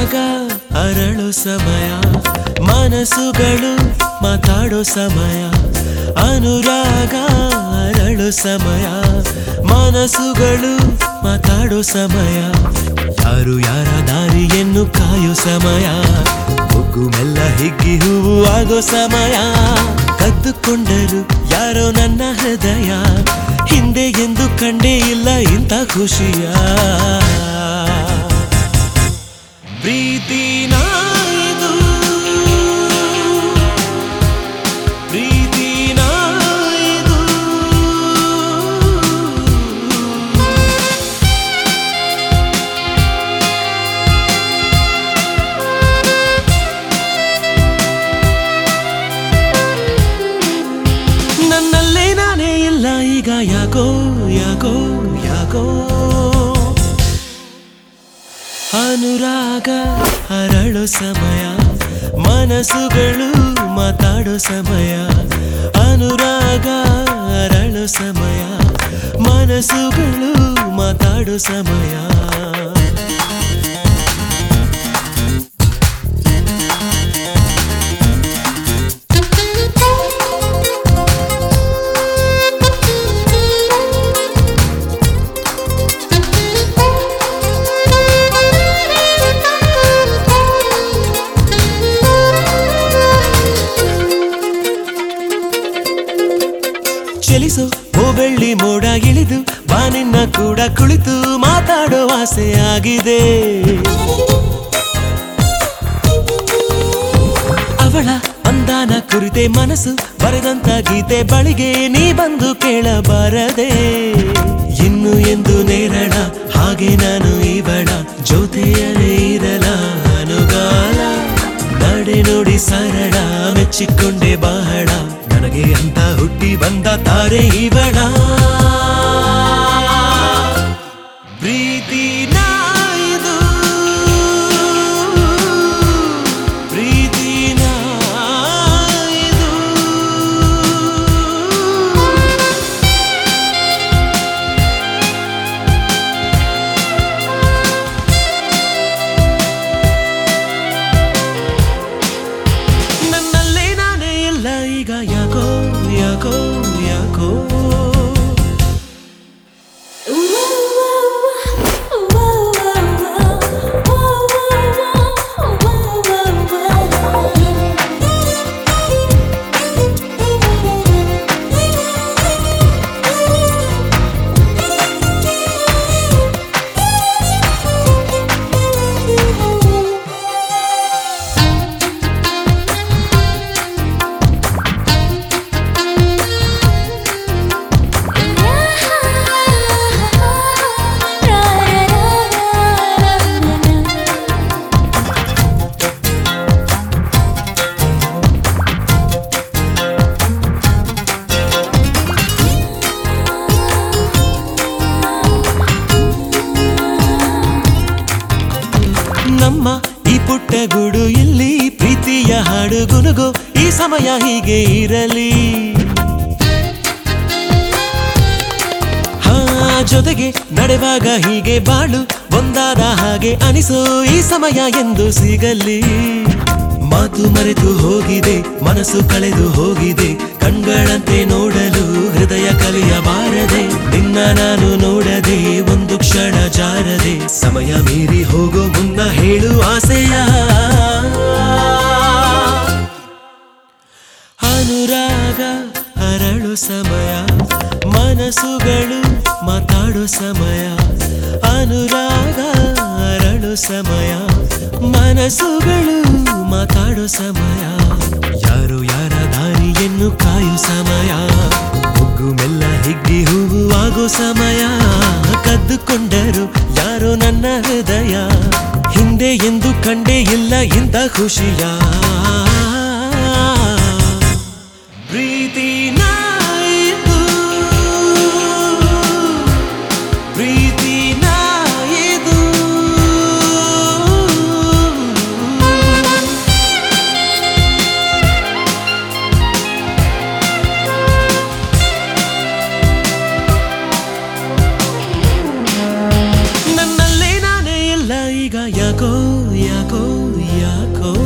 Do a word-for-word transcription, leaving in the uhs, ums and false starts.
ಅನುರಾಗ ಅರಳು ಸಮಯ ಮನಸ್ಸುಗಳು ಮಾತಾಡೋ ಸಮಯ ಅನುರಾಗ ಅರಳು ಸಮಯ ಮನಸ್ಸುಗಳು ಮಾತಾಡೋ ಸಮಯ ಯಾರು ಯಾರ ದಾರಿಯನ್ನು ಕಾಯೋ ಸಮಯ ಮೊಗ್ಗು ಮೆಲ್ಲ ಹಿಗ್ಗಿ ಹೂವು ಆಗೋ ಸಮಯ ಕದ್ದುಕೊಂಡರು ಯಾರೋ ನನ್ನ ಹೃದಯ ಹಿಂದೆ ಎಂದು ಕಂಡೇ ಇಲ್ಲ ಇಂಥ ಖುಷಿಯ ಪ್ರೀತಿನ ಇದು ಪ್ರೀತಿನ ಇದು ನನ್ನಲ್ಲೇ ನಾನೇ ಇಲ್ಲ ಈಗ ಯಾಕೋ ಯಾಕೋ ಯಾಕೋ ಅನುರಾಗ ಅರಳೋ ಸಮಯ ಮನಸ್ಸುಗಳು ಮಾತಾಡೋ ಸಮಯ ಅನುರಾಗ ಅರಳೋ ಸಮಯ ಮನಸ್ಸುಗಳು ಮಾತಾಡೋ ಸಮಯ ಚಲಿಸೋ ಓ ಬೆಳ್ಳಿ ಮೋಡ ಇಳಿದು ಬಾನಿನ್ನ ಕೂಡ ಕುಳಿತು ಮಾತಾಡೋ ಆಸೆ ಆಗಿದೆ ಅವಳ ಅಂದಾನ ಕುರಿತೆ ಮನಸ್ಸು ಬರೆದಂತ ಗೀತೆ ಬಳಿಗೆ ನೀ ಬಂದು ಕೇಳಬಾರದೆ ಇನ್ನು ಎಂದು ನೇರಳ ಹಾಗೆ ನಾನು ಇವಳ ಜೊತೆಯಲೇ ಇರಲ ಅನುಗಾಲ ನಡೆ ನೋಡಿ ಸರಳ ಮೆಚ್ಚಿಕೊಂಡೆ ಬಹಳ ನನಗೆ ಅಂತ ಹುಟ್ಟಿ ಬಂದ ತಾರೆ ಇವಳ ಪ್ರೀತಿನ ಇದು ಪ್ರೀತಿನ ಇದು ನನ್ನಲ್ಲೇ ನಾನೇ ಇಲ್ಲ ಈಗ ಯಾಕೋ ಯಾಕೋ ಯಾಕೋ ನಮ್ಮ ಈ ಪುಟ್ಟ ಗೂಡು ಇಲ್ಲಿ ಪ್ರೀತಿಯ ಹಾಡು ಗುನುಗು ಈ ಸಮಯ ಹೀಗೆ ಇರಲಿ ಹಾ ಜೊತೆಗೆ ನಡೆವಾಗ ಹೀಗೆ ಬಾಳು ಒಂದಾದ ಹಾಗೆ ಅನಿಸೋ ಈ ಸಮಯ ಎಂದು ಸಿಗಲಿ ಮಾತು ಮರೆತು ಹೋಗಿದೆ ಮನಸ್ಸು ಕಳೆದು ಹೋಗಿದೆ ಕಣ್ಗಳಂತೆ ನೋಡಲು ಹೃದಯ ಕಲಿಯಬಾರದೆ ನಿನ್ನ ನಾನು ನೋಡದೆ ಒಂದು ಕ್ಷಣ ಜಾರದೆ ಸಮಯ ಮೀರಿ ಹೋಗೋ ಮುನ್ನ ಹೇಳು ಆಸೆಯ ಅನುರಾಗ ಅರಳು ಸಮಯ ಮನಸ್ಸುಗಳು ಮಾತಾಡೋ ಸಮಯ ಅನುರಾಗ ಅರಳು ಸಮಯ ಮನಸ್ಸುಗಳು ಮಾತಾಡೋ ಸಮಯ ಯಾರು ಯಾರ ದಾರಿಯನ್ನು ಕಾಯೋ ಸಮಯ ಮೊಗ್ಗು ಮೆಲ್ಲ ಹಿಗ್ಗಿ ಹೂವು ಆಗೋ ಸಮಯ ಕದ್ದುಕೊಂಡರು ಯಾರೋ ನನ್ನ ಹೃದಯ ಹಿಂದೆ ಎಂದು ಕಂಡೇ ಇಲ್ಲ ಇಂಥ ಖುಷಿಯ ಪ್ರೀತಿನ ಇದು ಪ್ರೀತಿನ ಇದು ನನ್ನಲ್ಲೇ ನಾನೇ ಇಲ್ಲ ಈಗ ಯಾಕೋ ಯಾಕೋ ಯಾಕೋ